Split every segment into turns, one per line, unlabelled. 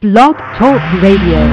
Blog Talk Radio.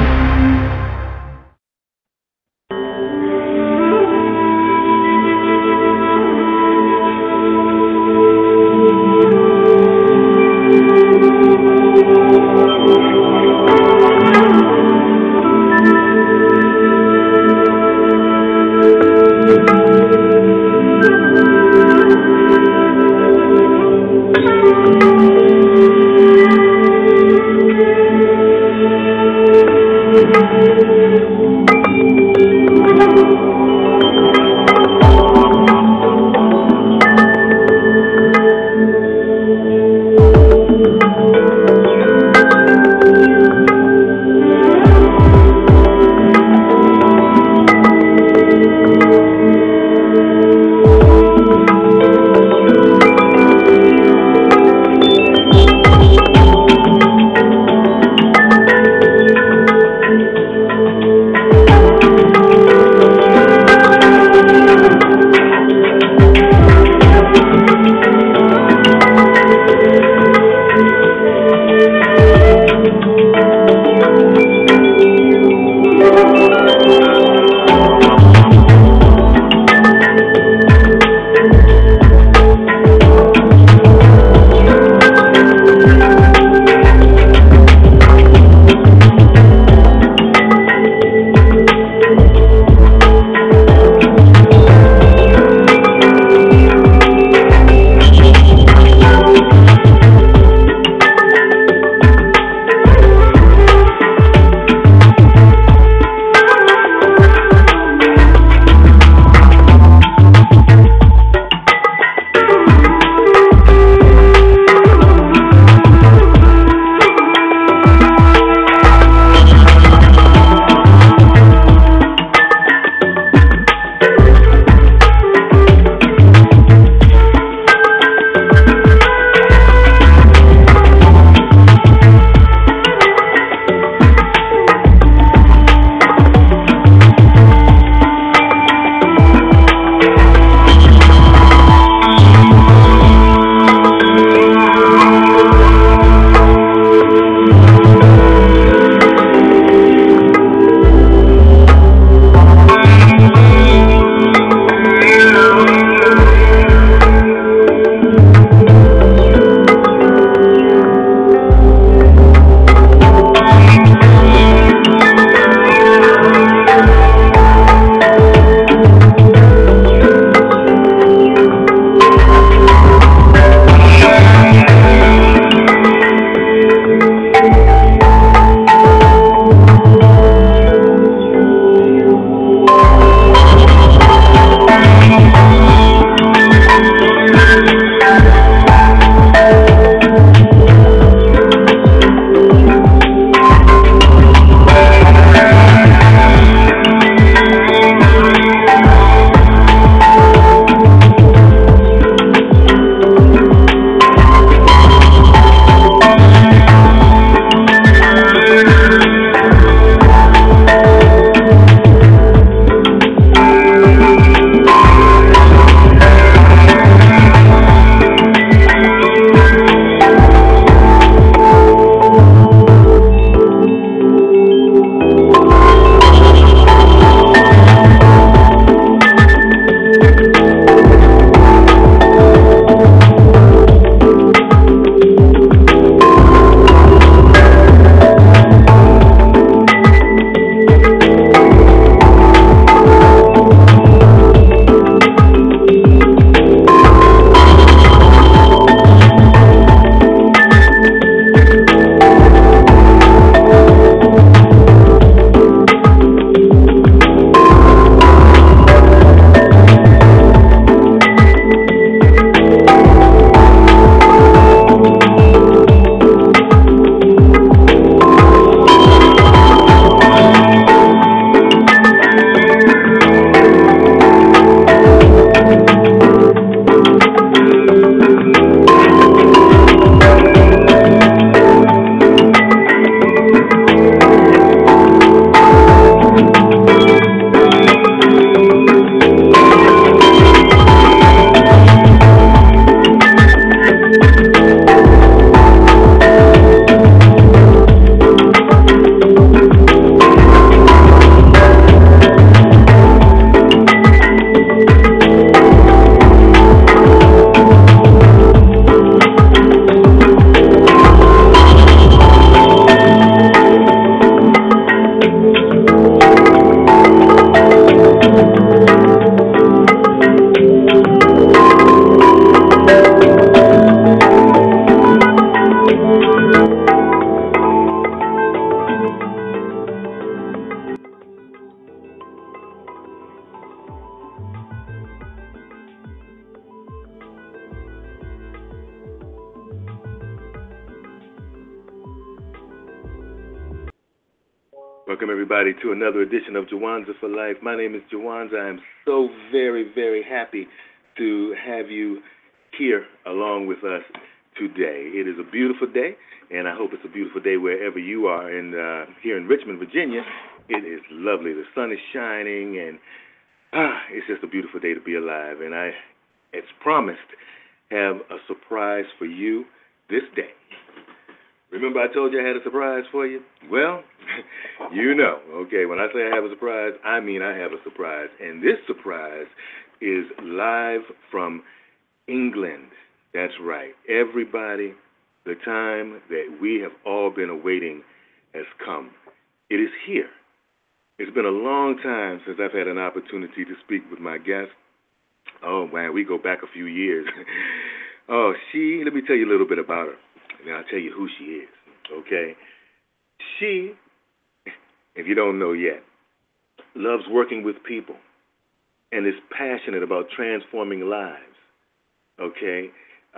Welcome, everybody, to another edition of Jawanza for Life. My name is Jawanza. I am so very, very happy to have you here along with us today. It is a beautiful day, and I hope it's a beautiful day wherever you are. And here in Richmond, Virginia, it is lovely. The sun is shining, and it's just a beautiful day to be alive. And I, as promised, have a surprise for you this day. Remember I told you I had a surprise for you? Well, you know, okay, when I say I have a surprise, I mean I have a surprise. And this surprise is live from England. That's right. Everybody, the time that we have all been awaiting has come. It is here. It's been a long time since I've had an opportunity to speak with my guest. Oh, man, we go back a few years. Let me tell you a little bit about her. And I'll tell you who she is, okay? She, if you don't know yet, loves working with people and is passionate about transforming lives, okay?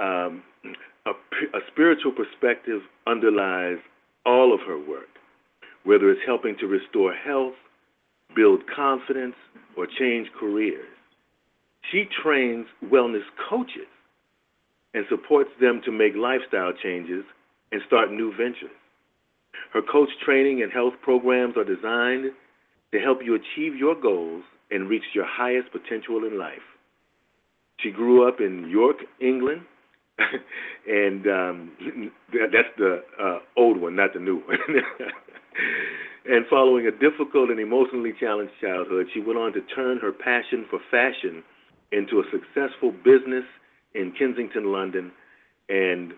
A spiritual perspective underlies all of her work, whether it's helping to restore health, build confidence, or change careers. She trains wellness coaches and supports them to make lifestyle changes and start new ventures. Her coach training and health programs are designed to help you achieve your goals and reach your highest potential in life. She grew up in York, England, and that's the old one, not the new one. And following a difficult and emotionally challenged childhood, she went on to turn her passion for fashion into a successful business in Kensington, London, and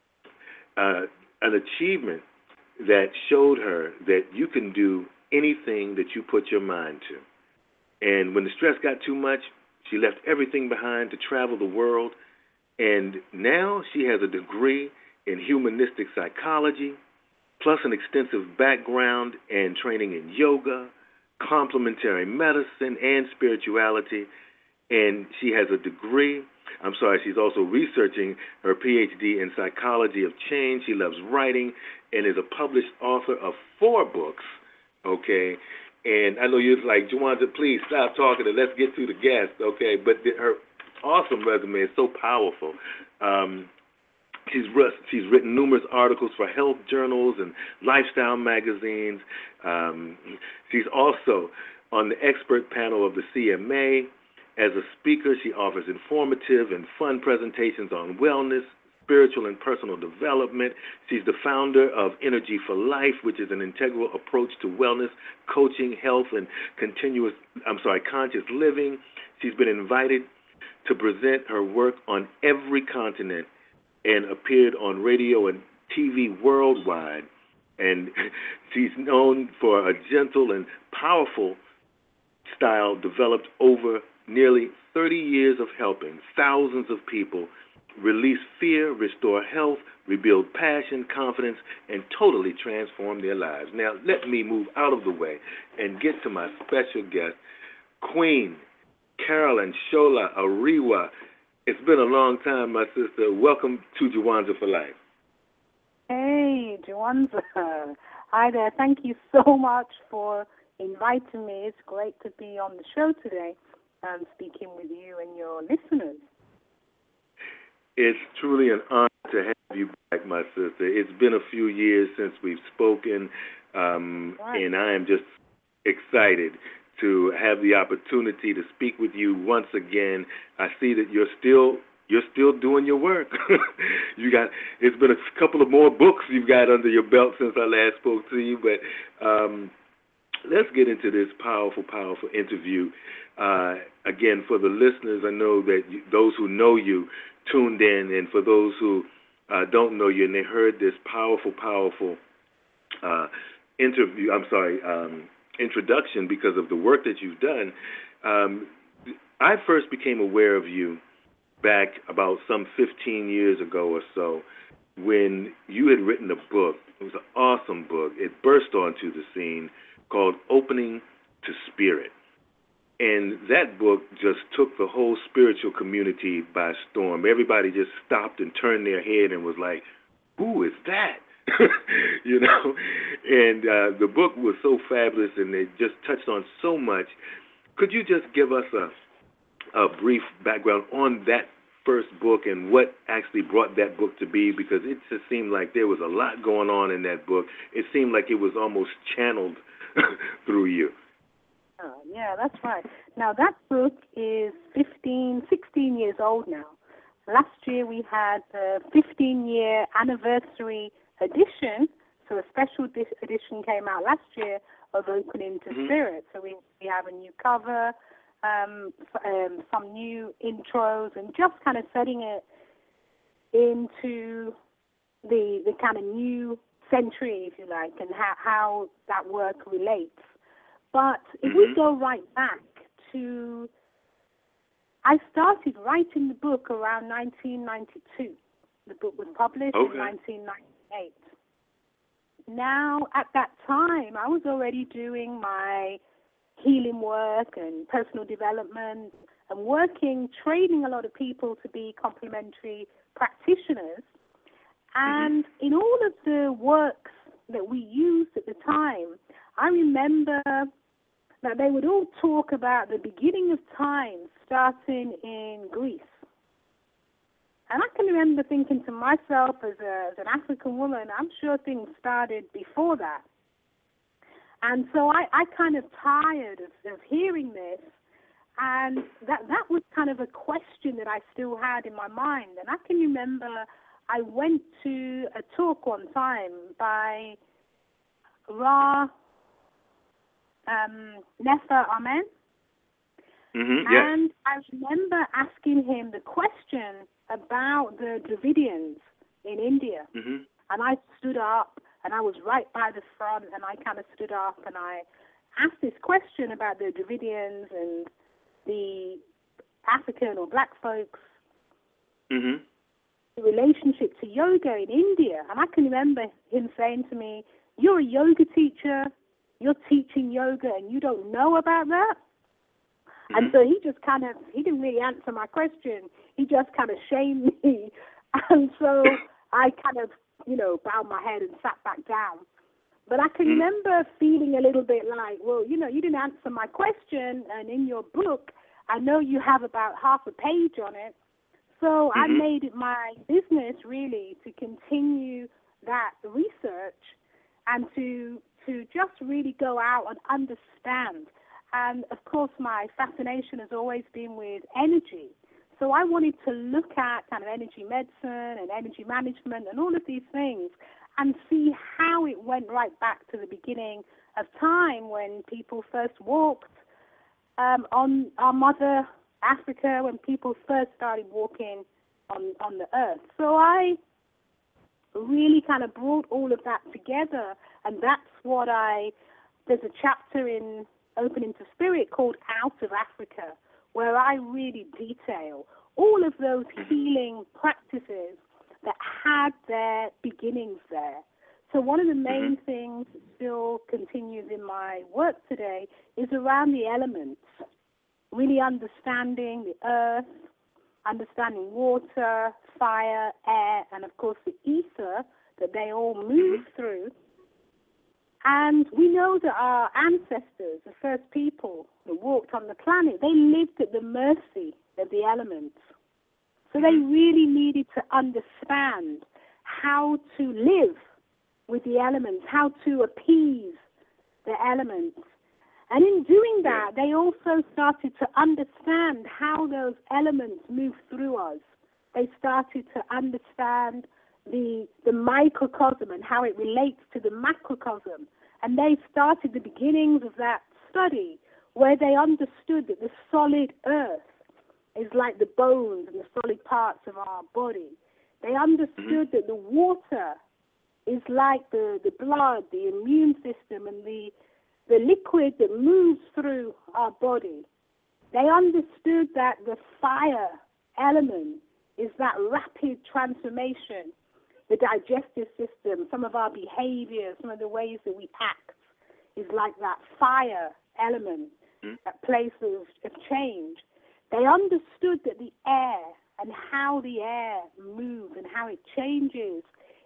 an achievement that showed her that you can do anything that you put your mind to. And when the stress got too much, she left everything behind to travel the world, and now she has a degree in humanistic psychology, plus an extensive background and training in yoga, complementary medicine, and spirituality, and she has a degree. She's also researching her PhD in psychology of change. She loves writing and is a published author of 4 books, okay? And I know you're like, Jawanza, please stop talking and let's get to the guest, okay? But her awesome resume is so powerful. She's written numerous articles for health journals and lifestyle magazines. She's also on the expert panel of the CMA. As a speaker, she offers informative and fun presentations on wellness, spiritual and personal development. She's the founder of Energy for Life, which is an integral approach to wellness, coaching, health, and conscious living. She's been invited to present her work on every continent and appeared on radio and TV worldwide. And she's known for a gentle and powerful style developed over nearly 30 years of helping thousands of people release fear, restore health, rebuild passion, confidence, and totally transform their lives. Now, let me move out of the way and get to my special guest, Queen Carolyn Shola Ariwa. It's been a long time, my sister. Welcome to Jawanza for Life.
Hey, Jawanza. Hi there. Thank you so much for inviting me. It's great to be on the show today and speaking with you and your listeners.
It's truly an honor to have you back, my sister. It's been a few years since we've spoken, and I am just excited to have the opportunity to speak with you once again. I see that you're still doing your work. It's been a couple of more books you've got under your belt since I last spoke to you, but let's get into this powerful interview. Again, for the listeners, I know that those who know you tuned in, and for those who don't know you and they heard this powerful introduction because of the work that you've done. I first became aware of you back about some 15 years ago or so when you had written a book. It was an awesome book. It burst onto the scene called Opening to Spirit. And that book just took the whole spiritual community by storm. Everybody just stopped and turned their head and was like, who is that? you know. And the book was so fabulous, and it just touched on so much. Could you just give us a brief background on that first book and what actually brought that book to be? Because it just seemed like there was a lot going on in that book. It seemed like it was almost channeled through you.
Yeah, that's right. Now, that book is 16 years old now. Last year we had the 15-year anniversary edition, so a special edition came out last year of Opening to Spirit. So we have a new cover, some new intros, and just kind of setting it into the kind of new century, if you like, and how that work relates. But if we go right back to, I started writing the book around 1992. The book was published in 1998. Now, at that time, I was already doing my healing work and personal development and training a lot of people to be complementary practitioners. And in all of the works that we used at the time, I remember that they would all talk about the beginning of time starting in Greece. And I can remember thinking to myself as an African woman, I'm sure things started before that. And so I kind of tired of hearing this, and that was kind of a question that I still had in my mind. And I can remember I went to a talk one time by Ra Nefer Amen. And I remember asking him the question about the Dravidians in India. And I stood up, and I was right by the front, and I kind of stood up, and I asked this question about the Dravidians and the African or black folks, the relationship to yoga in India. And I can remember him saying to me, "You're a yoga teacher, you're teaching yoga, and you don't know about that?" And so he didn't really answer my question. He just kind of shamed me. And so I kind of, bowed my head and sat back down. But I can remember feeling a little bit like, well, you didn't answer my question, and in your book, I know you have about half a page on it. So I made it my business, really, to continue that research and to just really go out and understand. And, of course, my fascination has always been with energy. So I wanted to look at kind of energy medicine and energy management and all of these things and see how it went right back to the beginning of time when people first walked on our mother Africa, when people first started walking on the earth. So I really kind of brought all of that together, and that's what there's a chapter in Opening to Spirit called Out of Africa, where I really detail all of those healing practices that had their beginnings there. So one of the main things that still continues in my work today is around the elements, really understanding the earth, understanding water, fire, air, and of course the ether that they all move through. And we know that our ancestors, the first people that walked on the planet, they lived at the mercy of the elements. So they really needed to understand how to live with the elements, how to appease the elements. And in doing that, they also started to understand how those elements move through us. They started to understand the microcosm and how it relates to the macrocosm. And they started the beginnings of that study where they understood that the solid earth is like the bones and the solid parts of our body. They understood that the water is like the blood, the immune system, and the liquid that moves through our body. They understood that the fire element is that rapid transformation, the digestive system, some of our behaviors, some of the ways that we act is like that fire element, that place of change. They understood that the air and how the air moves and how it changes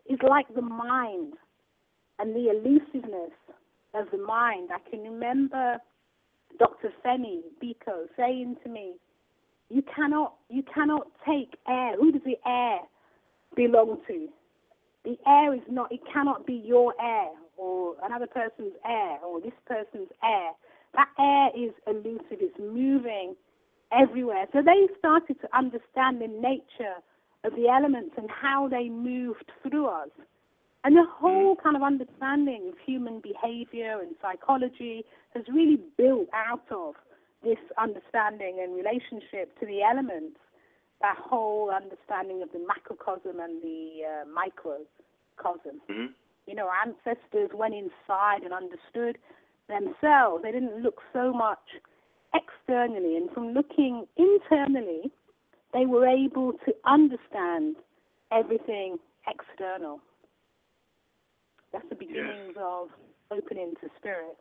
is like the mind and the elusiveness of the mind. I can remember Dr. Femi Biko saying to me, you cannot take air. Who does the air belong to? The air is not, it cannot be your air or another person's air or this person's air. That air is elusive, it's moving everywhere. So they started to understand the nature of the elements and how they moved through us. And the whole kind of understanding of human behavior and psychology has really built out of this understanding and relationship to the elements, that whole understanding of the macrocosm and the microcosm.
Mm-hmm.
You know, our ancestors went inside and understood themselves. They didn't look so much externally, and from looking internally, they were able to understand everything external. That's the beginnings of opening to spirit.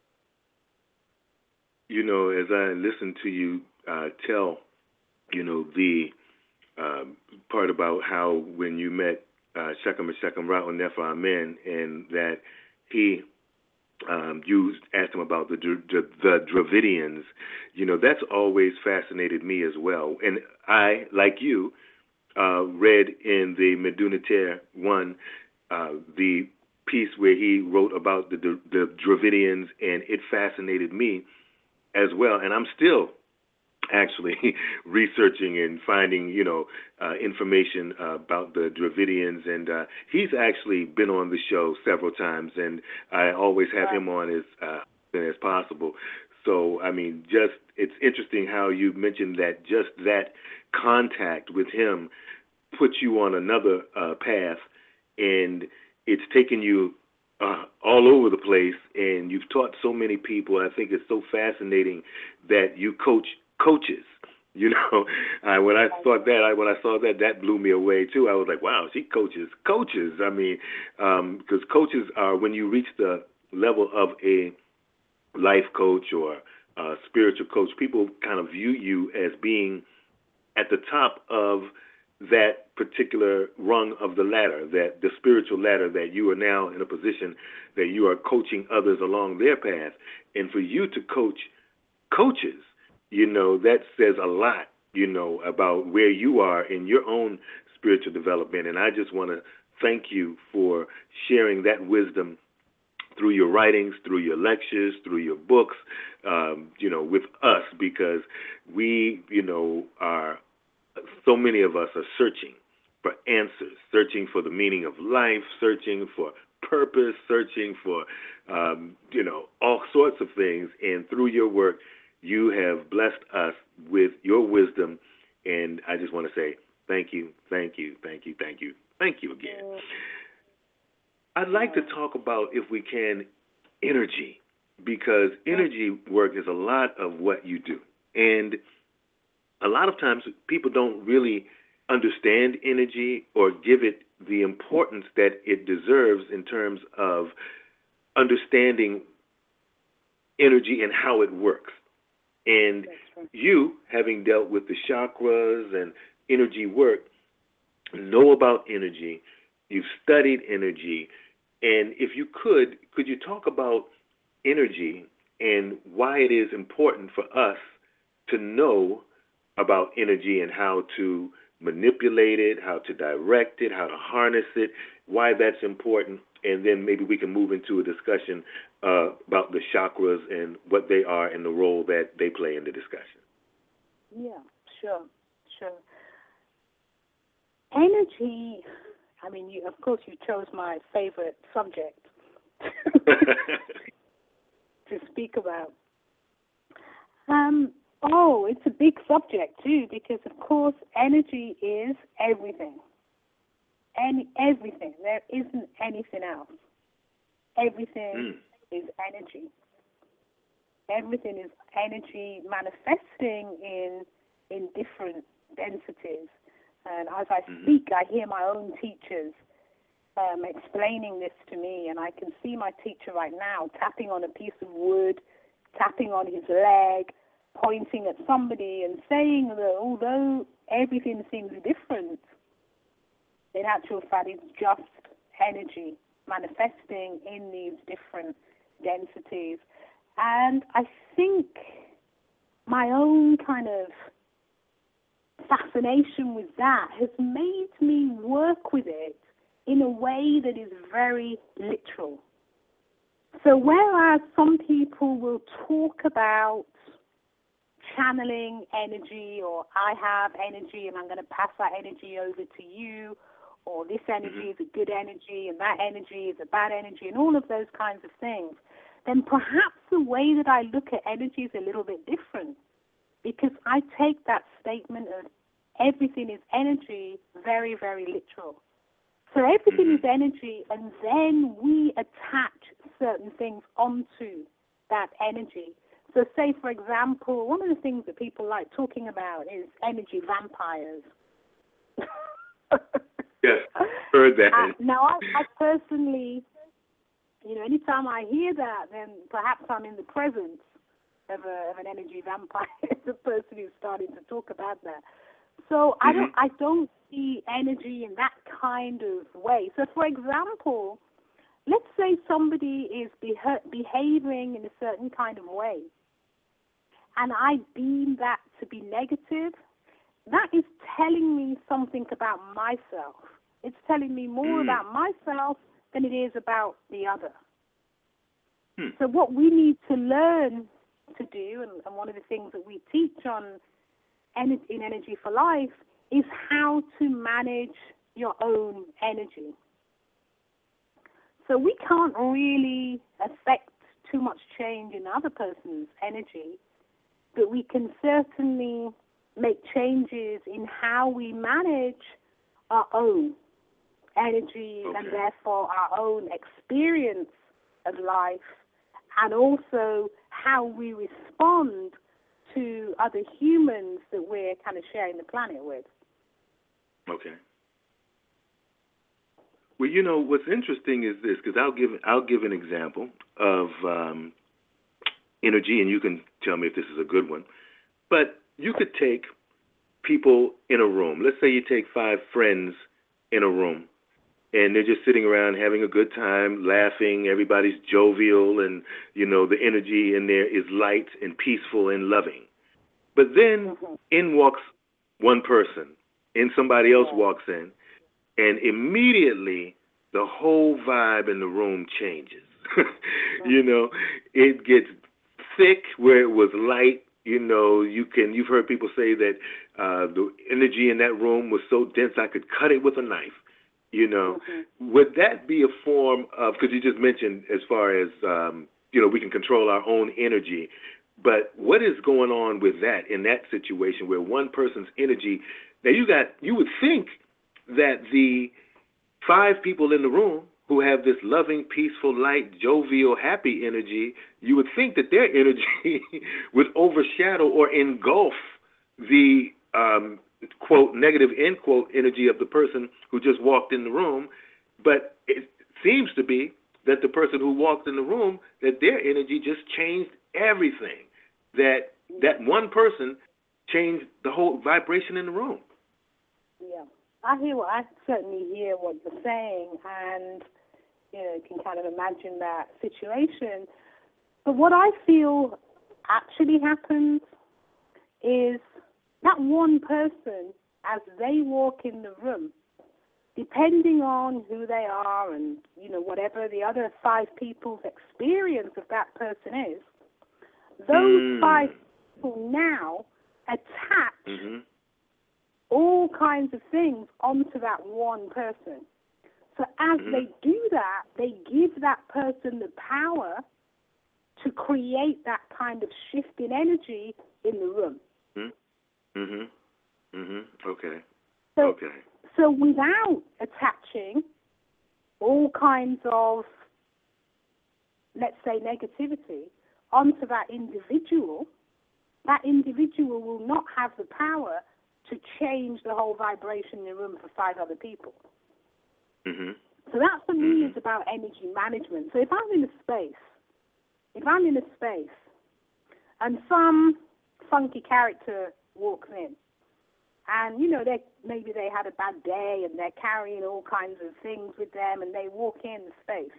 You know, as I listen to you tell, you know, the part about how when you met Shechem Ra'u Nefer Amen, and that he you asked him about the Dravidians, you know, that's always fascinated me as well. And I, like you, read in the Meduniter 1 the piece where he wrote about the Dravidians, and it fascinated me as well. And I'm still actually researching and finding, you know, information about the Dravidians. And he's actually been on the show several times, and I always have him on as often as possible. So, I mean, just it's interesting how you mentioned that just that contact with him puts you on another path, and it's taken you all over the place, and you've taught so many people. I think it's so fascinating that you coach coaches. You know, when I saw that, that blew me away too. I was like, wow, she coaches coaches. I mean, because coaches are, when you reach the level of a life coach or a spiritual coach, people kind of view you as being at the top of that particular rung of the ladder, that the spiritual ladder, that you are now in a position that you are coaching others along their path. And for you to coach coaches, you know, that says a lot, you know, about where you are in your own spiritual development. And I just want to thank you for sharing that wisdom through your writings, through your lectures, through your books, you know, with us, because we, you know, so many of us are searching for answers, searching for the meaning of life, searching for purpose, searching for, you know, all sorts of things. And through your work, you have blessed us with your wisdom. And I just want to say thank you, thank you, thank you, thank you, thank you again. I'd like to talk about, if we can, energy, because energy work is a lot of what you do. And a lot of times people don't really understand energy or give it the importance that it deserves in terms of understanding energy and how it works. And you, having dealt with the chakras and energy work, know about energy, you've studied energy, and if you could you talk about energy and why it is important for us to know about energy and how to manipulate it, how to direct it, how to harness it, why that's important, and then maybe we can move into a discussion about the chakras and what they are and the role that they play in the discussion.
Yeah, sure. Energy, I mean, of course you chose my favorite subject to speak about. It's a big subject too, because of course energy is everything. Everything. There isn't anything else. Everything is energy. Everything is energy manifesting in different densities. And as I speak, I hear my own teachers explaining this to me, and I can see my teacher right now tapping on a piece of wood, tapping on his leg, pointing at somebody and saying that although everything seems different, in actual fact it's just energy manifesting in these different densities. And I think my own kind of fascination with that has made me work with it in a way that is very literal. So whereas some people will talk about channeling energy, or I have energy and I'm going to pass that energy over to you, or this energy is a good energy and that energy is a bad energy, and all of those kinds of things, then perhaps the way that I look at energy is a little bit different, because I take that statement of everything is energy very, very literal. So everything is energy, and then we attach certain things onto that energy. So say, for example, one of the things that people like talking about is energy vampires.
Yes, heard that.
Now, I personally, anytime I hear that, then perhaps I'm in the presence of an energy vampire, the person who's starting to talk about that. So I don't see energy in that kind of way. So, for example, let's say somebody is behaving in a certain kind of way, and I deem that to be negative. That is telling me something about myself. It's telling me more about myself than it is about the other. So what we need to learn to do, and one of the things that we teach in Energy for Life, is how to manage your own energy. So we can't really affect too much change in other person's energy, but we can certainly make changes in how we manage our own energy and therefore our own experience of life, and also how we respond to other humans that we're kind of sharing the planet with.
Okay. Well, what's interesting is this, because I'll give an example of energy, and you can tell me if this is a good one. But you could take people in a room. Let's say you take 5 friends in a room, and they're just sitting around having a good time, laughing. Everybody's jovial, and, the energy in there is light and peaceful and loving. But then in walks one person, and somebody else walks in, and immediately the whole vibe in the room changes. It gets thick where it was light. You've heard people say that the energy in that room was so dense I could cut it with a knife. Would that be a form of, because you just mentioned as far as, we can control our own energy, but what is going on with that in that situation where one person's energy, now you would think that the 5 people in the room who have this loving, peaceful, light, jovial, happy energy, you would think that their energy would overshadow or engulf the, quote, negative, end quote, energy of the person who just walked in the room. But it seems to be that the person who walked in the room, that their energy just changed everything. That one person changed the whole vibration in the room.
Yeah. I certainly hear what you're saying, and can kind of imagine that situation. But what I feel actually happens is that one person, as they walk in the room, depending on who they are and whatever the other 5 people's experience of that person is, those 5 people now attach all kinds of things onto that one person. So as they do that, they give that person the power to create that kind of shift in energy in the room.
Okay.
So without attaching all kinds of, let's say, negativity onto that individual will not have the power to change the whole vibration in the room for 5 other people. So that for me is about energy management. So if I'm in a space and some funky character walks in, And, maybe they had a bad day and they're carrying all kinds of things with them and they walk in the space.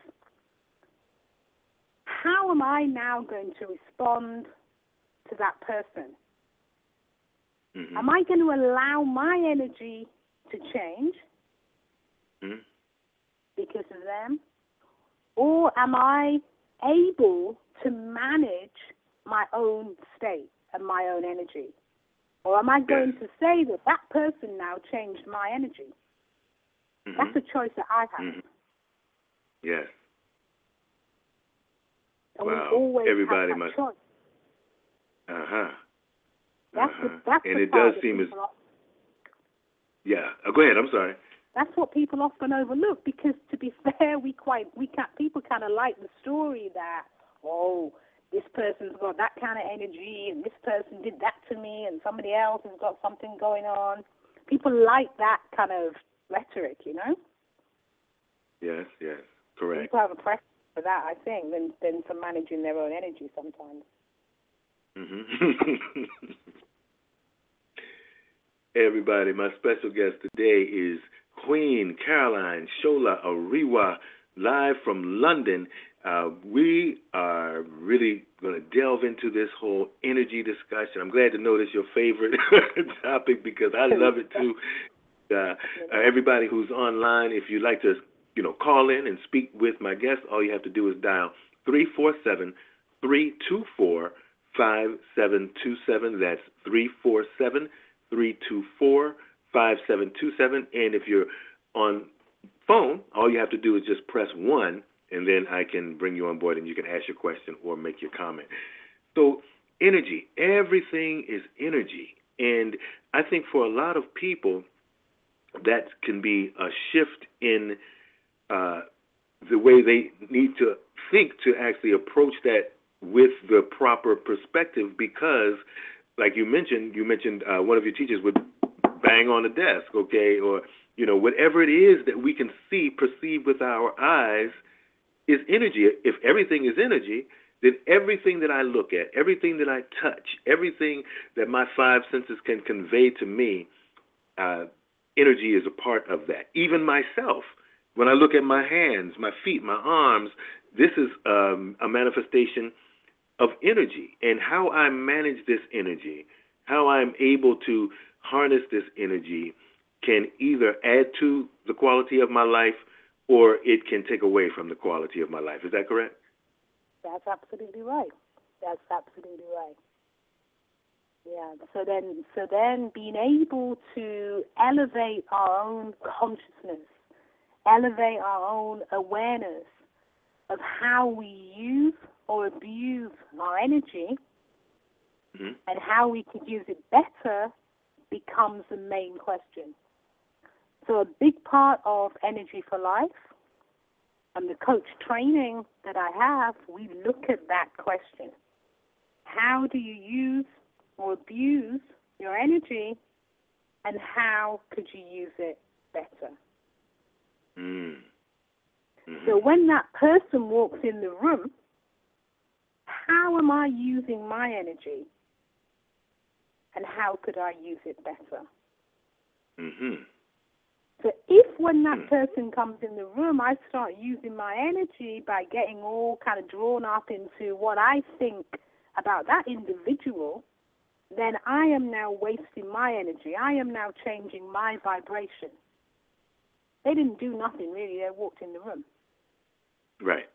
How am I now going to respond to that person?
Mm-hmm.
Am I going to allow my energy to change because of them? Or am I able to manage my own state and my own energy? Or am I going to say that that person now changed my energy?
Mm-hmm.
That's a choice that I have.
Mm-hmm. Yes.
And
wow.
we always
Everybody
have that
must.
choice.
That's and
the
it
part
does seem as. Yeah. Go ahead. I'm sorry.
That's what people often overlook because, to be fair, people kind of like the story that, this person's got that kind of energy and this person did that to me and somebody else has got something going on. People like that kind of rhetoric,
Yes, correct.
People have a preference for that, I think, than for managing their own energy sometimes.
Mm-hmm. Everybody, my special guest today is Queen Caroline Shola Ariwa, live from London. We are really going to delve into this whole energy discussion. I'm glad to know this is your favorite topic because I love it too. Everybody who's online, if you'd like to, call in and speak with my guest, all you have to do is dial 347-324-5727. That's 347-324-5727. And if you're on phone, all you have to do is just press 1, and then I can bring you on board and you can ask your question or make your comment. So energy, everything is energy. And I think for a lot of people, that can be a shift in the way they need to think to actually approach that with the proper perspective because, like you mentioned one of your teachers would bang on the desk, okay, or, whatever it is that we can perceive with our eyes is energy. If everything is energy, then everything that I look at, everything that I touch, everything that my 5 senses can convey to me, energy is a part of that. Even myself, when I look at my hands, my feet, my arms, this is a manifestation of energy. And how I manage this energy, how I'm able to harness this energy can either add to the quality of my life or it can take away from the quality of my life. Is that correct?
That's absolutely right. Yeah. So then being able to elevate our own consciousness, elevate our own awareness of how we use or abuse our energy and how we could use it better becomes the main question. So a big part of Energy for Life and the coach training that I have, we look at that question. How do you use or abuse your energy, and how could you use it better? So when that person walks in the room, how am I using my energy, and how could I use it better? So if when that person comes in the room, I start using my energy by getting all kind of drawn up into what I think about that individual, then I am now wasting my energy. I am now changing my vibration. They didn't do nothing, really. They walked in the room.
Right.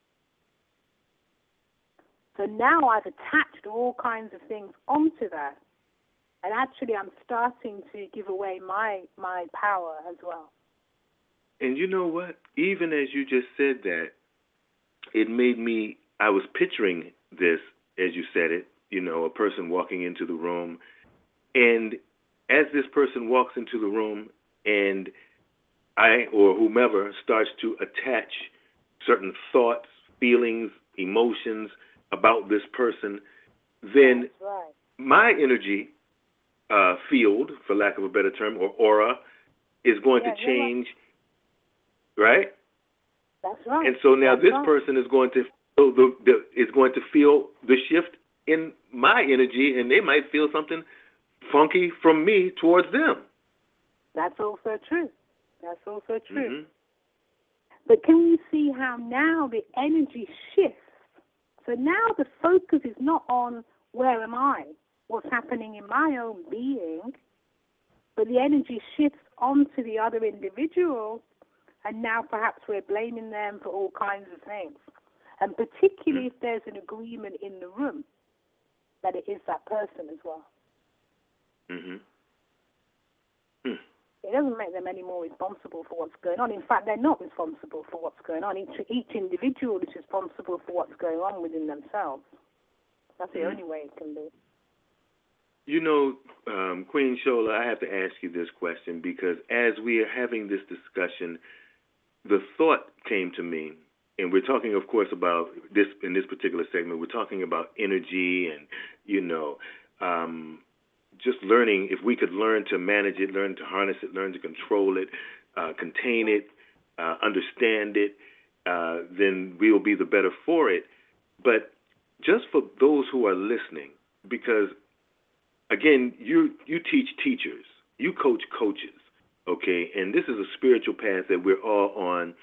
So now I've attached all kinds of things onto that. And actually, I'm starting to give away my power as well.
And you know what? Even as you just said that, it made me, I was picturing this as you said it, a person walking into the room. And as this person walks into the room and I or whomever starts to attach certain thoughts, feelings, emotions about this person, then my energy field, for lack of a better term, or aura, is going to change, right?
That's right.
And so now this person is going to feel the shift in my energy, and they might feel something funky from me towards them.
That's also true. That's also true.
Mm-hmm.
But can you see how now the energy shifts? So now the focus is not on where am I, what's happening in my own being, but the energy shifts onto the other individual, and now perhaps we're blaming them for all kinds of things. And particularly if there's an agreement in the room that it is that person as well.
Mm-hmm.
It doesn't make them any more responsible for what's going on. In fact, they're not responsible for what's going on. Each individual is responsible for what's going on within themselves. That's the only way it can be.
You know, Queen Shola, I have to ask you this question because as we are having this discussion, the thought came to me, and we're talking, of course, about this in this particular segment. We're talking about energy and, you know, just learning, if we could learn to manage it, learn to harness it, learn to control it, contain it, understand it, then we will be the better for it. But just for those who are listening, because, again, you teach teachers, you coach coaches, okay? And this is a spiritual path that we're all on.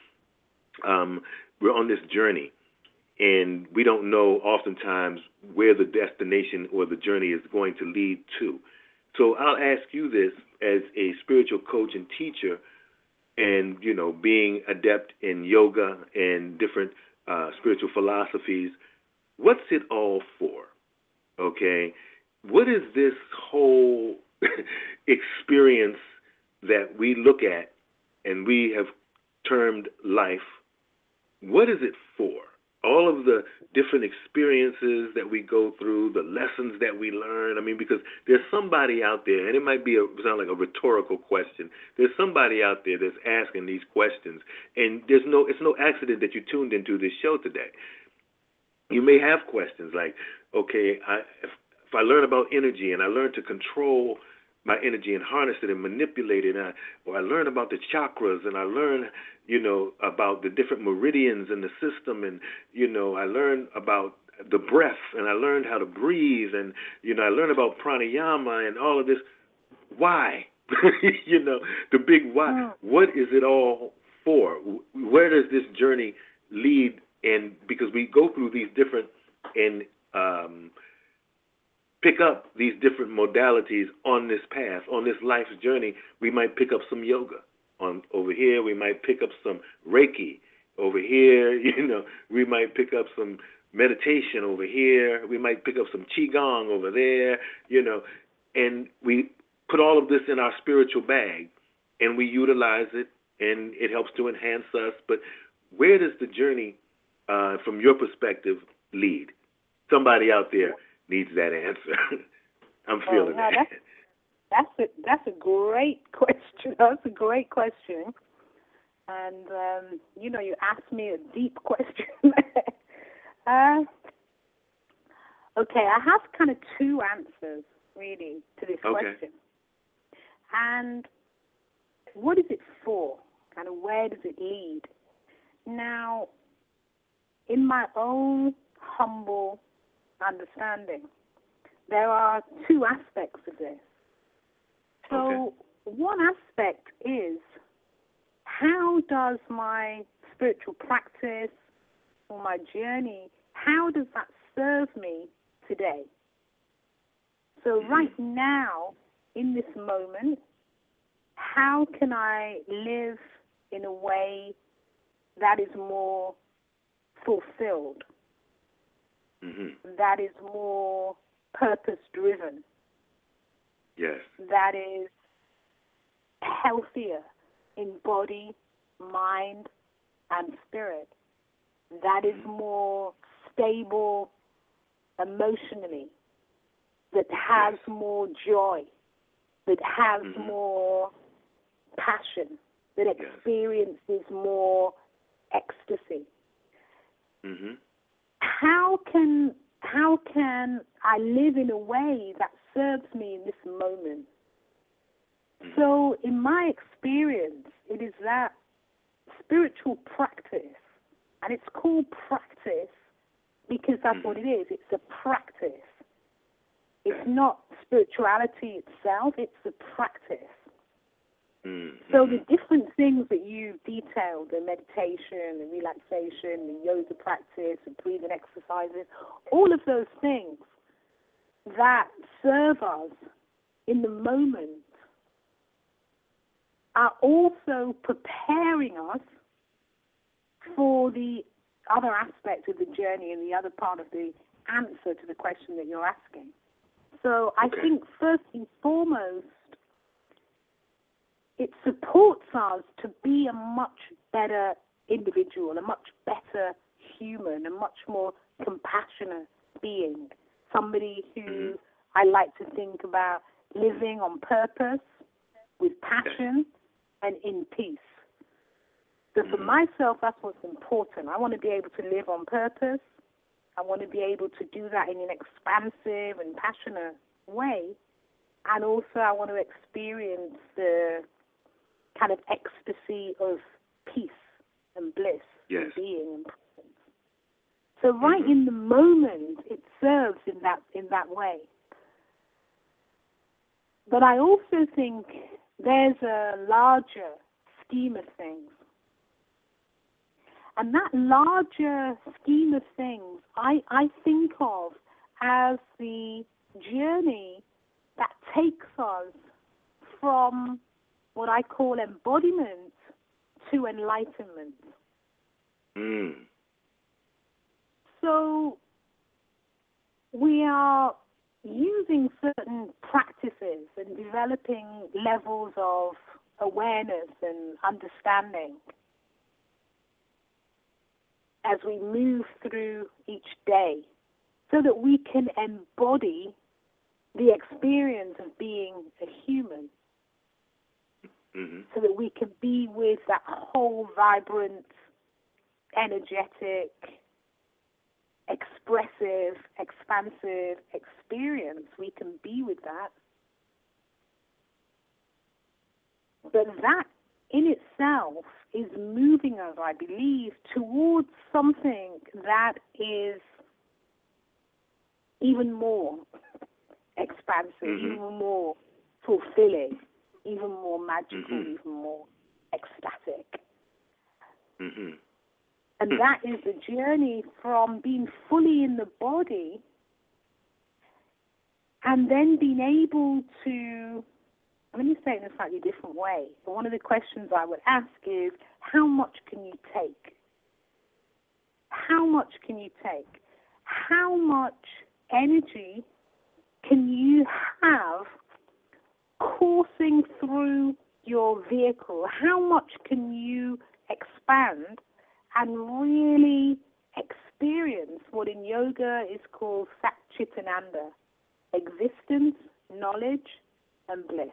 We're on this journey. And we don't know oftentimes where the destination or the journey is going to lead to. So I'll ask you this as a spiritual coach and teacher and, you know, being adept in yoga and different spiritual philosophies, what's it all for? Okay? What is this whole experience that we look at and we have termed life? What is it for? All of the different experiences that we go through, the lessons that we learn. I mean, because there's somebody out there, and it might sound like a rhetorical question. There's somebody out there that's asking these questions, and it's no accident that you tuned into this show today. You may have questions like, okay, if I learn about energy and I learn to control my energy and harness it and manipulate it, or I learn about the chakras and I learn, you know, about the different meridians in the system, and, you know, I learn about the breath and I learned how to breathe, and, you know, I learn about pranayama and all of this. Why? You know, the big why. What is it all for? Where does this journey lead? And because we go through these different and pick up these different modalities on this path, on this life's journey, we might pick up some yoga. Over here, we might pick up some Reiki. Over here, you know, we might pick up some meditation over here. We might pick up some Qigong over there, you know, and we put all of this in our spiritual bag, and we utilize it, and it helps to enhance us. But where does the journey, from your perspective, lead? Somebody out there needs that answer. I'm feeling that.
That's a great question. That's a great question. And, you know, you asked me a deep question. Okay, I have kind of two answers, really, to this question. And what is it for? Kind of where does it lead? Now, in my own humble understanding, there are two aspects of this. So one aspect is, how does my spiritual practice or my journey, how does that serve me today? So right now, in this moment, how can I live in a way that is more fulfilled, that is more purpose-driven, that is healthier in body, mind, and spirit, that is more stable emotionally, that has more joy, that has more passion, that experiences more ecstasy. How can I live in a way that serves me in this moment? So in my experience, it is that spiritual practice, and it's called practice because that's what it is. It's a practice. It's not spirituality itself, it's the practice.
Mm-hmm.
So the different things that you detailed, the meditation, the relaxation, the yoga practice, the breathing exercises, all of those things that serve us in the moment are also preparing us for the other aspect of the journey and the other part of the answer to the question that you're asking. So I think first and foremost, it supports us to be a much better individual, a much better human, a much more compassionate being, somebody who I like to think about living on purpose, with passion, and in peace. So for myself, that's what's important. I want to be able to live on purpose. I want to be able to do that in an expansive and passionate way. And also I want to experience the kind of ecstasy of peace and bliss and being and presence. So right in the moment, it serves in that way. But I also think there's a larger scheme of things. And that larger scheme of things, I think of as the journey that takes us from what I call embodiment to enlightenment.
Mm.
So we are using certain practices and developing levels of awareness and understanding as we move through each day so that we can embody the experience of being a human, so that we can be with that whole vibrant, energetic, expressive, expansive experience. We can be with that. But that in itself is moving us, I believe, towards something that is even more expansive, even more fulfilling, even more magical, even more ecstatic. And that is the journey from being fully in the body and then being able to, let me say it in a slightly different way. So one of the questions I would ask is, how much can you take? How much can you take? How much energy can you have coursing through your vehicle? How much can you expand and really experience what in yoga is called Satchitananda, existence, knowledge, and bliss?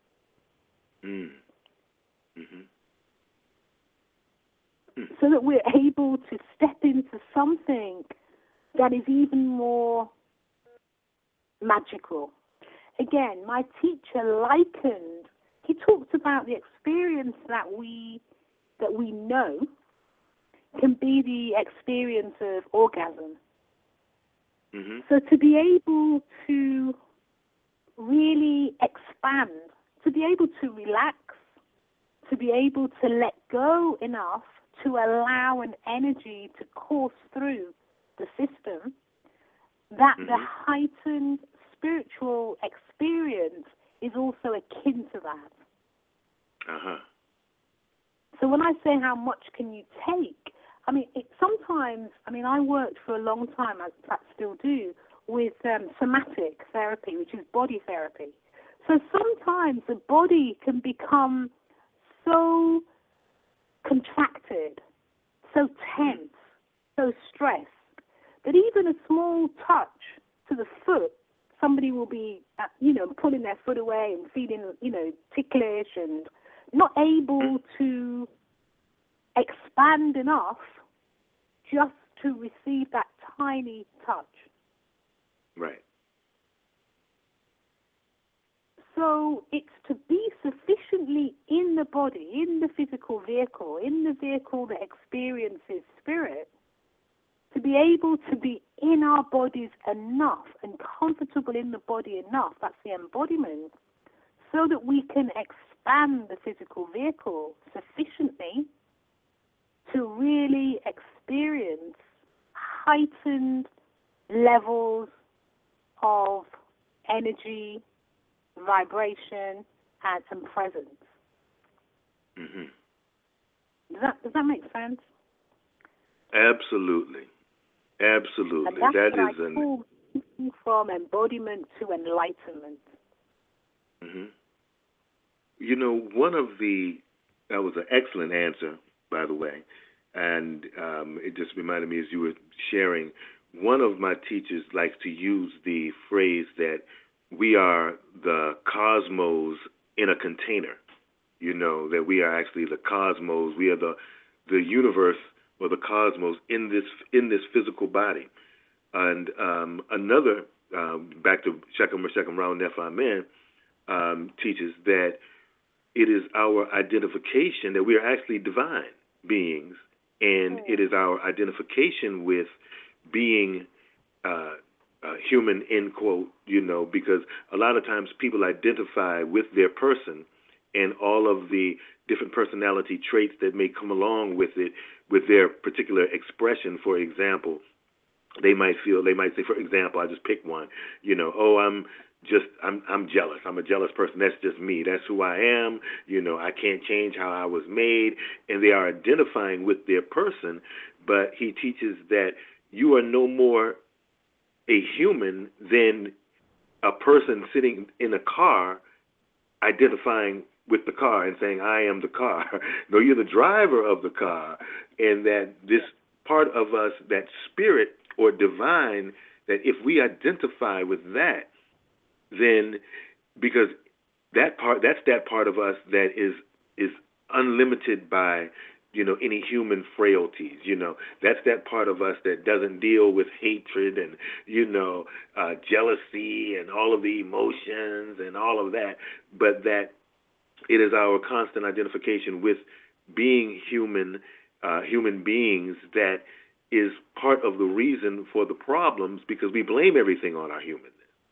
So that we're able to step into something that is even more magical. Again, my teacher likened, he talked about the experience that we know can be the experience of orgasm. So to be able to really expand, to be able to relax, to be able to let go enough to allow an energy to course through the system, that the heightened spiritual experience is also akin to that. So when I say how much can you take, I mean, I worked for a long time, I still do, with somatic therapy, which is body therapy. So sometimes the body can become so contracted, so tense, so stressed, that even a small touch to the foot, somebody will be, pulling their foot away and feeling, ticklish and not able to expand enough just to receive that tiny touch.
Right.
So it's to be sufficiently in the body, in the physical vehicle, in the vehicle that experiences spirit, to be able to be in our bodies enough and comfortable in the body enough, that's the embodiment, so that we can expand the physical vehicle sufficiently to really experience heightened levels of energy, vibration, and presence.
Mm-hmm.
Does that make sense?
Absolutely. Absolutely.
And that's
That
what
is
I call moving from embodiment to enlightenment.
Mm-hmm. That was an excellent answer, by the way, and it just reminded me as you were sharing, one of my teachers likes to use the phrase that we are the cosmos in a container, that we are actually the cosmos, we are the universe or the cosmos in this physical body. And another, back to Shechem Rao Nephi Men, teaches that it is our identification that we are actually divine beings, and it is our identification with being human, end quote, because a lot of times people identify with their person and all of the different personality traits that may come along with it, with their particular expression. For example, they might say, for example, I just pick one, I'm jealous. I'm a jealous person. That's just me. That's who I am. I can't change how I was made. And they are identifying with their person, but he teaches that you are no more a human than a person sitting in a car identifying with the car and saying, I am the car. No, you're the driver of the car. And that this part of us, that spirit or divine, that if we identify with that, then because that's that part of us that is unlimited by any human frailties. That's that part of us that doesn't deal with hatred and jealousy and all of the emotions and all of that, but that it is our constant identification with being human beings that is part of the reason for the problems, because we blame everything on our humanness.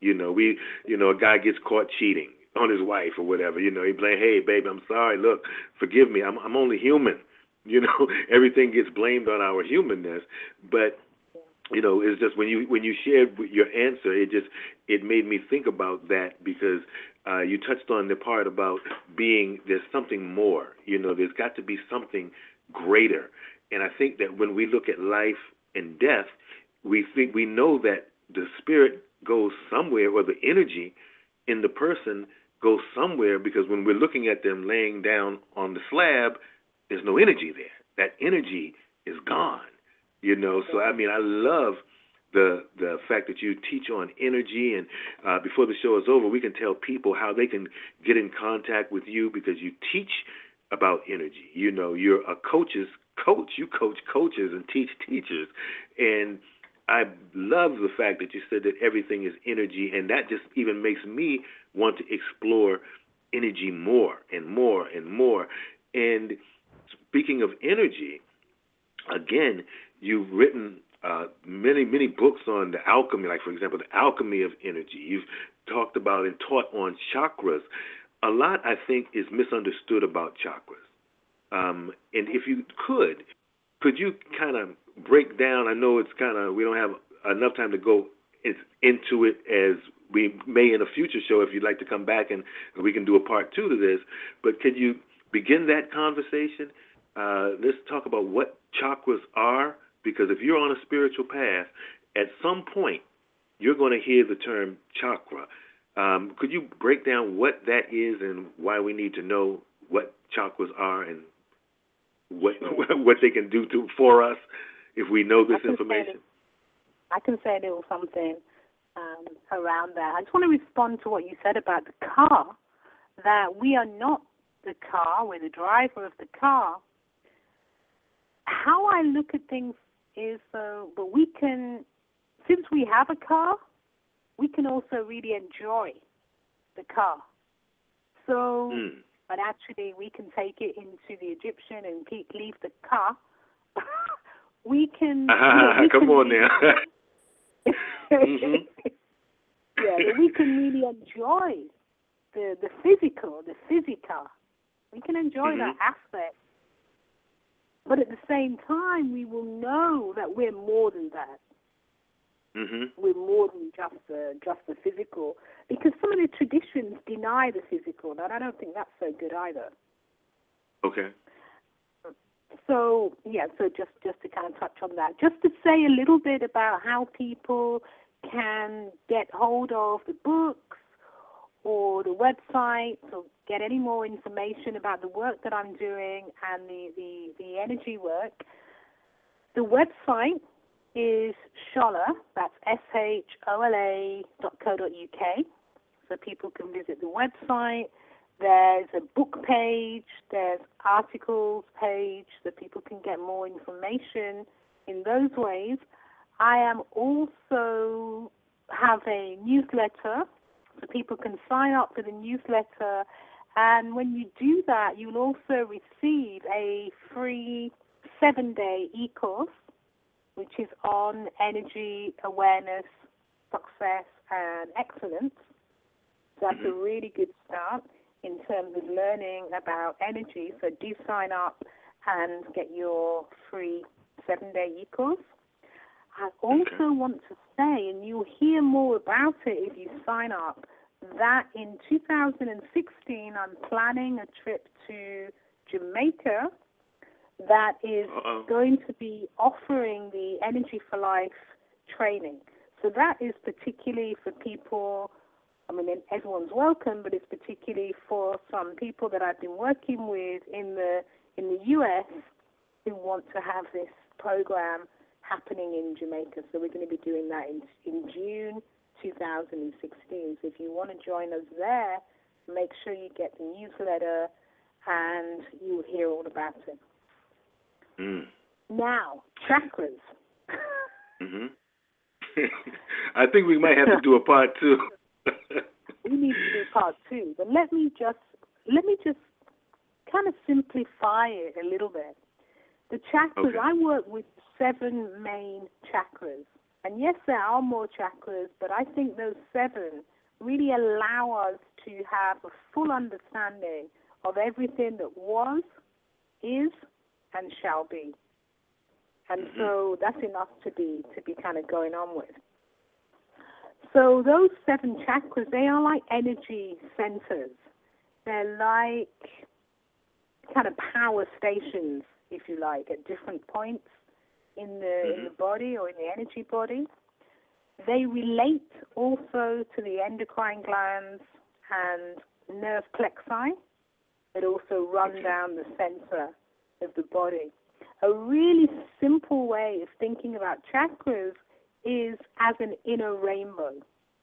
A guy gets caught cheating on his wife or whatever. He blame, hey, baby, I'm sorry. Look, forgive me. I'm only human. Everything gets blamed on our humanness. But it's just when you shared your answer, it made me think about that, because you touched on the part about there's something more. There's got to be something greater. And I think that when we look at life and death, we know that the spirit goes somewhere, or the energy in the person goes somewhere, because when we're looking at them laying down on the slab, there's no energy there. That energy is gone. So I love the fact that you teach on energy, and before the show is over, we can tell people how they can get in contact with you, because you teach about energy. You're a coach's coach. You coach coaches and teach teachers. And I love the fact that you said that everything is energy, and that just even makes me want to explore energy more and more and more. And speaking of energy, again, you've written many, many books on the alchemy, like, for example, the alchemy of energy. You've talked about and taught on chakras. A lot, I think, is misunderstood about chakras. And if you could you kind of break down, I know we don't have enough time to go into it as we may in a future show, if you'd like to come back and we can do a part 2 to this, but could you begin that conversation? Let's talk about what chakras are, because if you're on a spiritual path, at some point you're going to hear the term chakra. Could you break down what that is and why we need to know what chakras are and what they can do for us if we know this information?
I can say a little something around that. I just want to respond to what you said about the car, that we are not the car, we're the driver of the car. How I look at things is, but we can, since we have a car, we can also really enjoy the car. So, but actually we can take it into the Egyptian and leave the car we can.
Come on now.
Yeah, that we can really enjoy the physical, the physica. We can enjoy that aspect. But at the same time, we will know that we're more than that. We're more than just the physical. Because some of the traditions deny the physical, and I don't think that's so good either.
Okay.
So, yeah, so just to kind of touch on that. Just to say a little bit about how people can get hold of the books or the website or get any more information about the work that I'm doing and the energy work. The website is Schola, that's shola.co.uk, so people can visit the website. There's a book page, there's articles page, so people can get more information in those ways. I am also have a newsletter, so people can sign up for the newsletter, and when you do that, you'll also receive a free 7-day e-course, which is on energy, awareness, success, and excellence. So that's a really good start in terms of learning about energy. So do sign up and get your free 7-day e-course. I also want to say, and you'll hear more about it if you sign up, that in 2016 I'm planning a trip to Jamaica that is going to be offering the Energy for Life training. So that is particularly for people, I mean, everyone's welcome, but it's particularly for some people that I've been working with in the U.S. who want to have this program happening in Jamaica. So we're going to be doing that in June 2016. So if you want to join us there, make sure you get the newsletter and you'll hear all about it. Now, chakras.
I think we might have to do a part 2.
We need to do part 2, but let me just kind of simplify it a little bit. The chakras, I work with 7 main chakras. And yes, there are more chakras, but I think those 7 really allow us to have a full understanding of everything that was, is, and shall be. And so that's enough to be kind of going on with. So those 7 chakras, they are like energy centers. They're like kind of power stations, if you like, at different points in the body or in the energy body. They relate also to the endocrine glands and nerve plexi that also run down the center of the body. A really simple way of thinking about chakras is as an inner rainbow.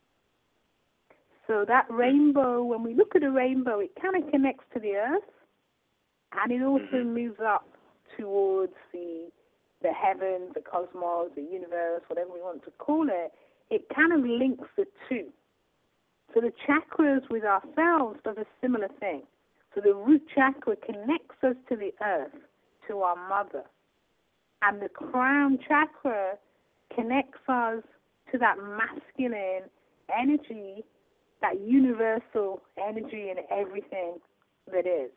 So that rainbow, when we look at a rainbow, it kind of connects to the earth, and it also moves up towards the heavens, the cosmos, the universe, whatever we want to call it. It kind of links the two. So the chakras with ourselves does a similar thing. So the root chakra connects us to the earth, to our mother. And the crown chakra connects us to that masculine energy, that universal energy in everything that is.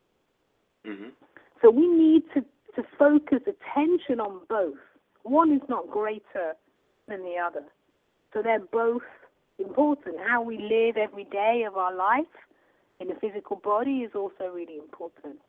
So we need to focus attention on both. One is not greater than the other. So they're both important. How we live every day of our life in the physical body is also really important.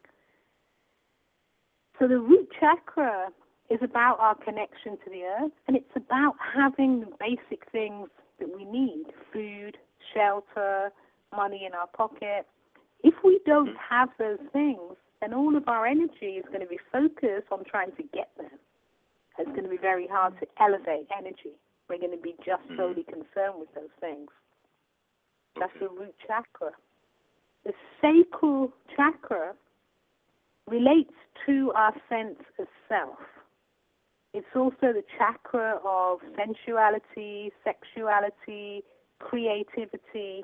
So the root chakra is about our connection to the earth, and it's about having the basic things that we need: food, shelter, money in our pocket. If we don't have those things, then all of our energy is going to be focused on trying to get them. It's going to be very hard to elevate energy. We're going to be just solely concerned with those things. That's the root chakra. The sacral chakra relates to our sense of self. It's also the chakra of sensuality, sexuality, creativity.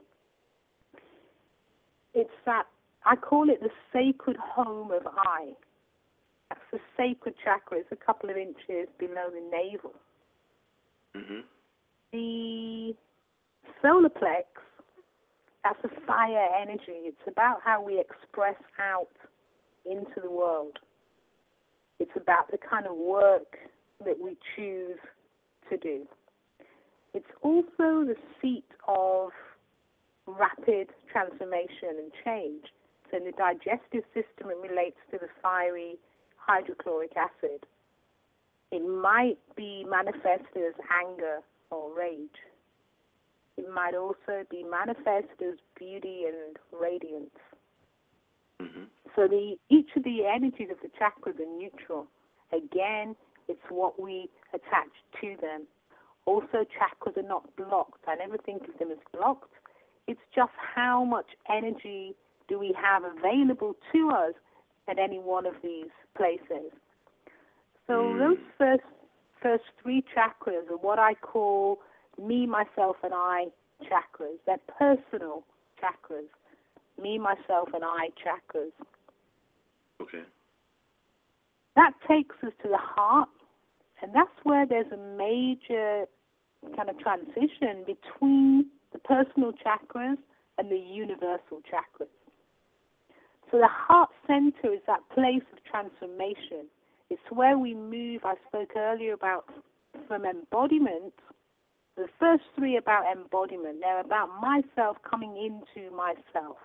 It's that, I call it the sacred home of I. That's the sacred chakra. It's a couple of inches below the navel.
Mm-hmm.
The solar plex, that's a fire energy. It's about how we express out into the world. It's about the kind of work that we choose to do. It's also the seat of rapid transformation and change. So in the digestive system, it relates to the fiery hydrochloric acid. It might be manifested as anger or rage. It might also be manifested as beauty and radiance.
Mm-hmm.
So each of the energies of the chakras are neutral. Again, it's what we attach to them. Also, chakras are not blocked. I never think of them as blocked. It's just how much energy do we have available to us at any one of these places. So those first three chakras are what I call me, myself, and I chakras. They're personal chakras. Me, myself, and I chakras.
Okay.
That takes us to the heart, and that's where there's a major kind of transition between the personal chakras and the universal chakras. So the heart center is that place of transformation. It's where we move. I spoke earlier about from embodiment. The first three about embodiment. They're about myself coming into myself.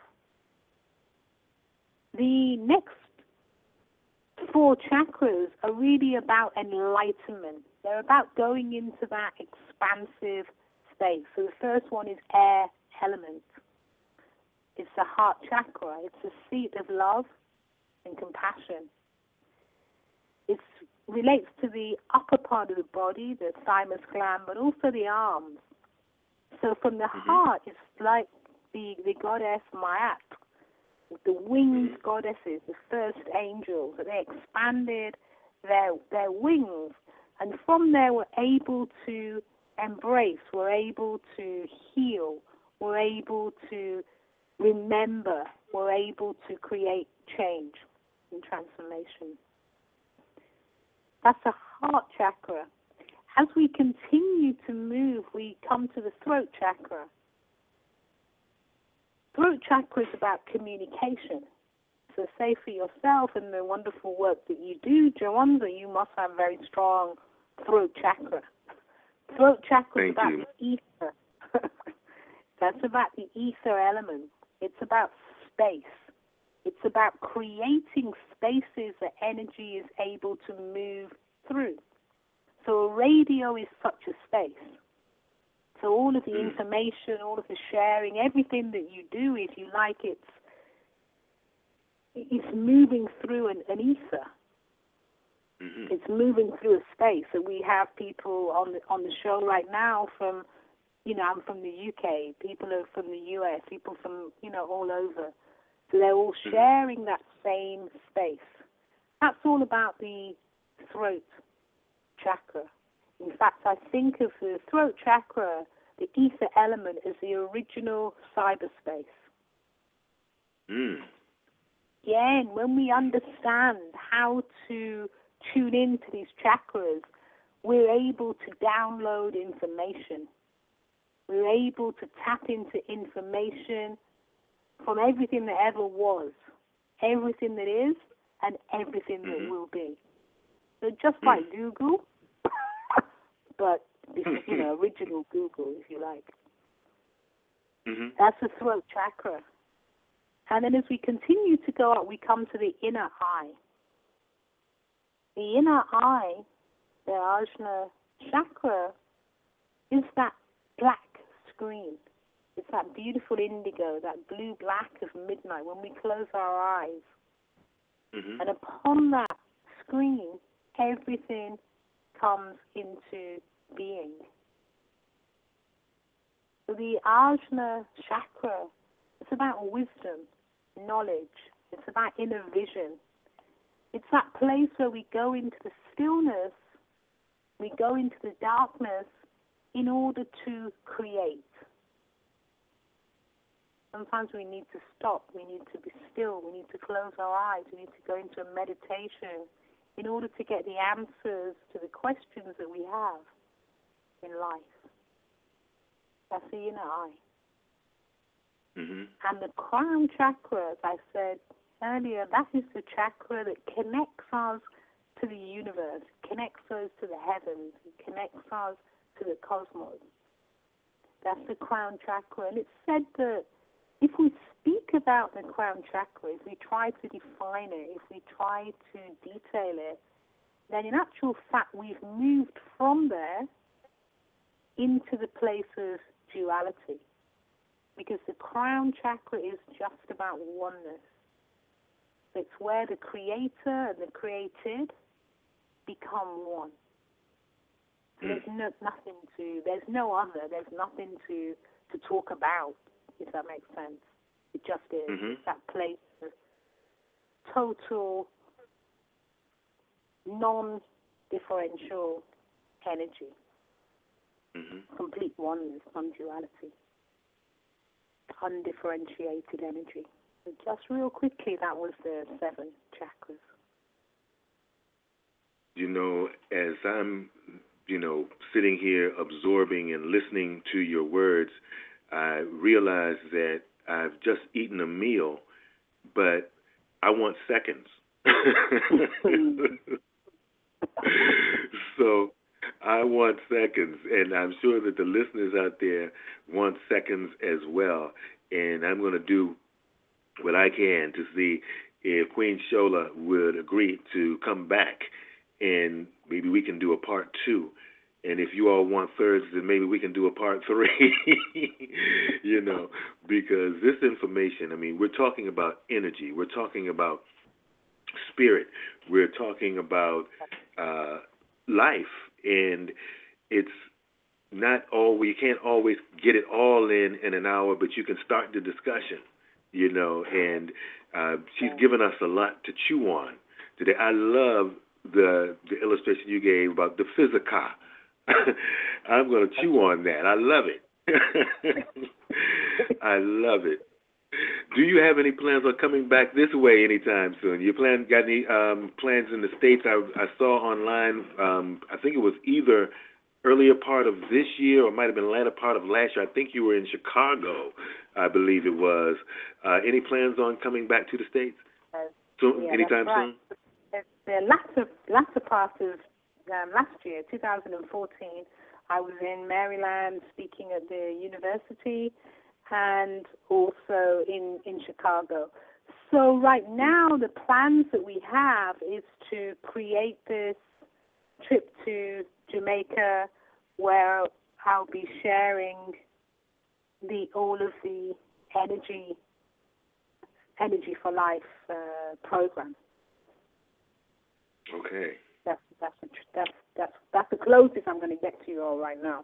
The next four chakras are really about enlightenment. They're about going into that expansive space. So the first one is air element. It's the heart chakra. It's the seat of love and compassion. It relates to the upper part of the body, the thymus gland, but also the arms. So from the heart, it's like the goddess Ma'at, the winged goddesses, the first angels. They expanded their wings, and from there were able to embrace, were able to heal, were able to remember, were able to create change and transformation. That's the heart chakra. As we continue to move, we come to the throat chakra. Throat chakra is about communication. So say for yourself and the wonderful work that you do, Jawanza, you must have very strong throat chakra. Throat chakra is about the ether. That's about the ether element. It's about space. It's about creating spaces that energy is able to move through. So a radio is such a space. So all of the information, all of the sharing, everything that you do, if you like, it's moving through an ether. Mm-hmm. It's moving through a space. So we have people on the show right now from, I'm from the UK, people are from the US, people from, all over. So they're all sharing that same space. That's all about the throat chakra. In fact, I think of the throat chakra, the ether element, as the original cyberspace. Again, when we understand how to tune into these chakras, we're able to download information. We're able to tap into information from everything that ever was, everything that is, and everything that will be. So just like Google, but original Google, if you like. That's the throat chakra. And then as we continue to go up, we come to the inner eye. The inner eye, the Ajna chakra, is that black screen. It's that beautiful indigo, that blue-black of midnight when we close our eyes. And upon that screen, everything comes into being. So the Ajna chakra, it's about wisdom, knowledge. It's about inner vision. It's that place where we go into the stillness, we go into the darkness in order to create. Sometimes we need to stop, we need to be still, we need to close our eyes, we need to go into a meditation in order to get the answers to the questions that we have in life. That's the inner eye.
Mm-hmm.
And the crown chakra, as I said earlier, that is the chakra that connects us to the universe, connects us to the heavens, connects us to the cosmos. That's the crown chakra. And it's said that if we speak about the crown chakra, if we try to define it, if we try to detail it, then in actual fact we've moved from there into the place of duality. Because the crown chakra is just about oneness. It's where the creator and the created become one. There's no other, there's nothing to talk about, if that makes sense. It just is.
Mm-hmm.
That place of total, non-differential energy.
Mm-hmm.
Complete oneness, non-duality. Undifferentiated energy. So just real quickly, that was the 7 chakras.
As I'm, sitting here absorbing and listening to your words, I realize that I've just eaten a meal, but I want seconds. So I want seconds, and I'm sure that the listeners out there want seconds as well. And I'm going to do what I can to see if Queen Shola would agree to come back, and maybe we can do a part 2. And if you all want thirds, then maybe we can do a part 3, because this information, we're talking about energy. We're talking about spirit. We're talking about life. And it's not all, you can't always get it all in an hour, but you can start the discussion, and she's given us a lot to chew on today. I love the illustration you gave about the physica. I'm going to chew on that. I love it. I love it. Do you have any plans on coming back this way anytime soon? Got any plans in the States? I saw online, I think it was either earlier part of this year or it might have been latter part of last year. I think you were in Chicago, I believe it was. Any plans on coming back to the States soon, anytime soon?
The latter part of last year, 2014, I was in Maryland speaking at the university and also in Chicago. So right now the plans that we have is to create this trip to Jamaica where I'll be sharing all of the Energy for Life program.
Okay.
That's the closest I'm going to get to you all right now.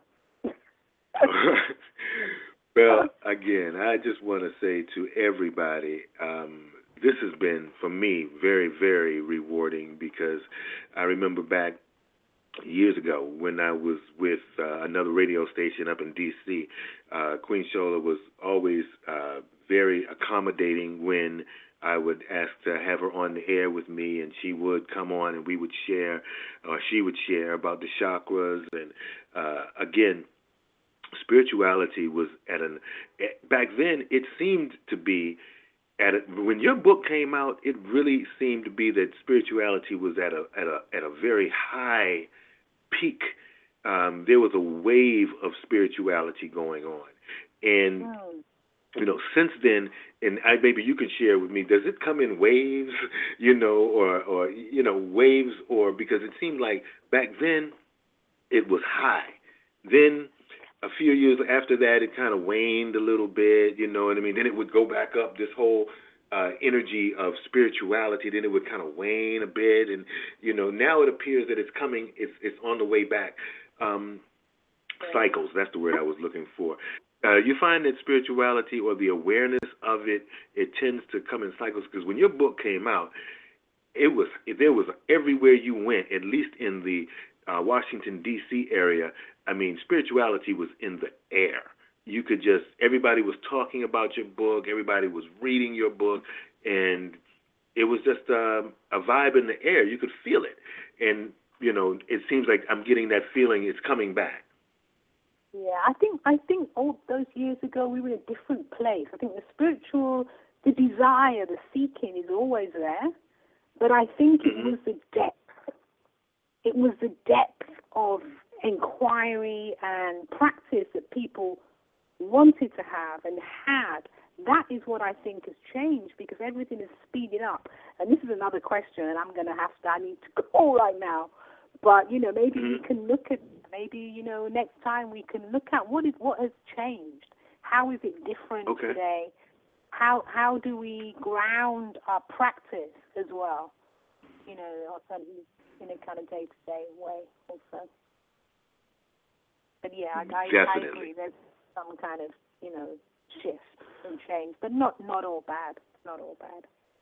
Well, again, I just want to say to everybody, this has been, for me, very, very rewarding because I remember back years ago when I was with another radio station up in D.C., Queen Shola was always very accommodating when I would ask to have her on the air with me, and she would come on and we would share, or she would share about the chakras. And again, spirituality was back then it seemed to be when your book came out, it really seemed to be that spirituality was at a very high peak. There was a wave of spirituality going on. And since then, and maybe you can share with me, does it come in waves, or waves, or because it seemed like back then it was high. Then a few years after that, it kind of waned a little bit, you know what I mean? Then it would go back up, this whole energy of spirituality, then it would kind of wane a bit. And, now it appears that it's on the way back. Cycles, that's the word I was looking for. You find that spirituality or the awareness of it tends to come in cycles, because when your book came out, there was everywhere you went, at least in the Washington, D.C. area, spirituality was in the air. You could everybody was talking about your book, everybody was reading your book, and It was just a vibe in the air. You could feel it. And, you know, it seems like I'm getting that feeling. It's coming back.
Yeah, I think all those years ago we were in a different place. I think the spiritual, the desire, the seeking is always there, but I think it was the depth. It was the depth of inquiry and practice that people wanted to have and had. That is what I think has changed, because everything is speeding up. And this is another question, and I need to go right now. But, you know, maybe we can look at, maybe, you know, next time we can look at what has changed. How is it different today? How do we ground our practice as well? You know, in a kind of day-to-day way also. But yeah, I agree. There's some kind of, you know, shift and change, but not all bad. Not all bad.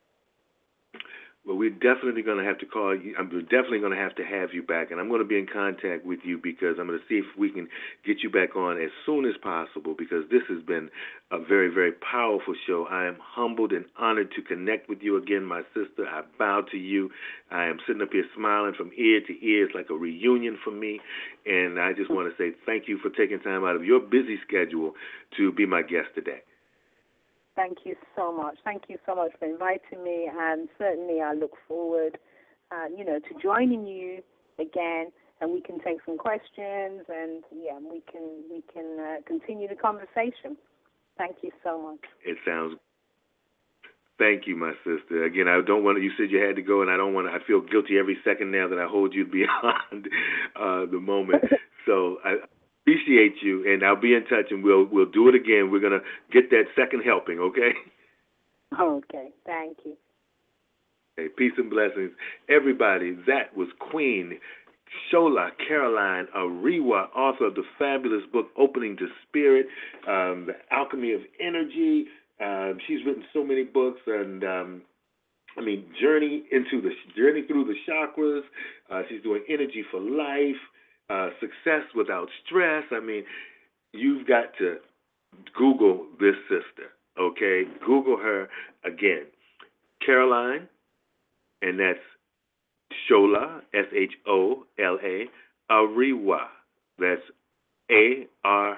Well, we're definitely going to have to call you. I'm definitely going to have you back, and I'm going to be in contact with you, because I'm going to see if we can get you back on as soon as possible, because this has been a very, very powerful show. I am humbled and honored to connect with you again, my sister. I bow to you. I am sitting up here smiling from ear to ear. It's like a reunion for me, and I just want to say thank you for taking time out of your busy schedule to be my guest today.
Thank you so much. Thank you so much for inviting me, and certainly I look forward, you know, to joining you again, and we can take some questions, and yeah, we can continue the conversation. Thank you so much.
It sounds. Thank you, my sister. Again, I don't want to. You said you had to go, and I don't want to. I feel guilty every second now that I hold you beyond the moment. So I appreciate you, and I'll be in touch, and we'll do it again. We're gonna get that second helping, okay?
Okay, thank you.
Okay, peace and blessings, everybody. That was Queen Shola Caroline Ariwa, author of the fabulous book Opening to Spirit, The Alchemy of Energy. She's written so many books, and Journey through the chakras. She's doing Energy for Life. Success without stress. I mean, you've got to Google this sister, okay? Google her again. Caroline, and that's Shola, Shola, Ariwa. That's Arewa.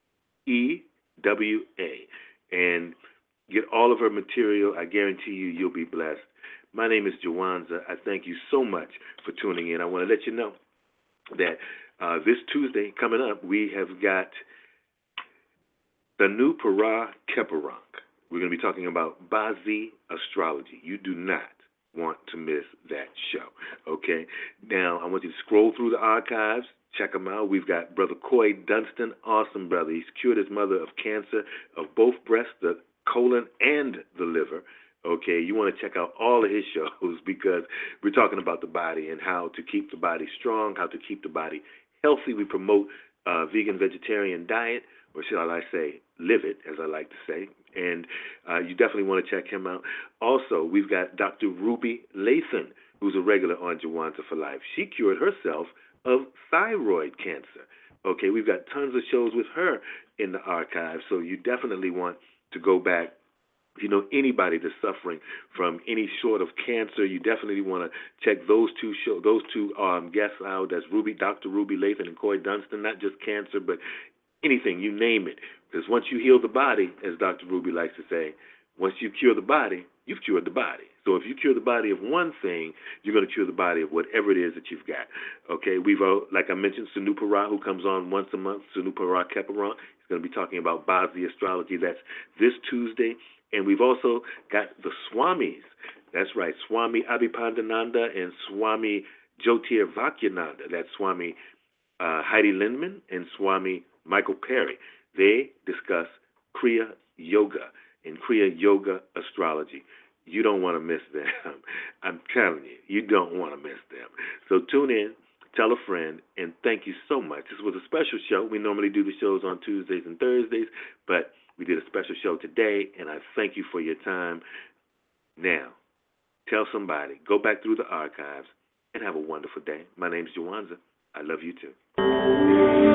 And get all of her material. I guarantee you'll be blessed. My name is Jawanza. I thank you so much for tuning in. I want to let you know that this Tuesday coming up, we have got Sanu Para Keparonk. We're going to be talking about Bazi astrology. You do not want to miss that show, okay? Now, I want you to scroll through the archives, check them out. We've got Brother Coy Dunstan, awesome brother. He's cured his mother of cancer of both breasts, the colon, and the liver. Okay, you want to check out all of his shows, because we're talking about the body and how to keep the body strong, how to keep the body healthy. We promote vegan, vegetarian diet, or shall I say, live it, as I like to say. And you definitely want to check him out. Also, we've got Dr. Ruby Lathan, who's a regular on Jawanza for Life. She cured herself of thyroid cancer. Okay, we've got tons of shows with her in the archive, so you definitely want to go back. If you know anybody that's suffering from any sort of cancer, you definitely want to check those two guests out. That's Dr. Ruby Lathan and Coy Dunstan. Not just cancer, but anything, you name it. Because once you heal the body, as Dr. Ruby likes to say, once you cure the body, you've cured the body. So if you cure the body of one thing, you're going to cure the body of whatever it is that you've got. Okay, we've, like I mentioned, Sanu Para, who comes on once a month, Sanu Para Keparonk. He's going to be talking about Bazi astrology. That's this Tuesday. And we've also got the Swamis. That's right, Swami Abhipandananda and Swami Jyotirvakyananda. That's Swami Heidi Lindman and Swami Michael Perry. They discuss Kriya Yoga and Kriya Yoga astrology. You don't want to miss them. I'm telling you, you don't want to miss them. So tune in, tell a friend, and thank you so much. This was a special show. We normally do the shows on Tuesdays and Thursdays, but we did a special show today, and I thank you for your time. Now, tell somebody, go back through the archives, and have a wonderful day. My name's Jawanza. I love you too.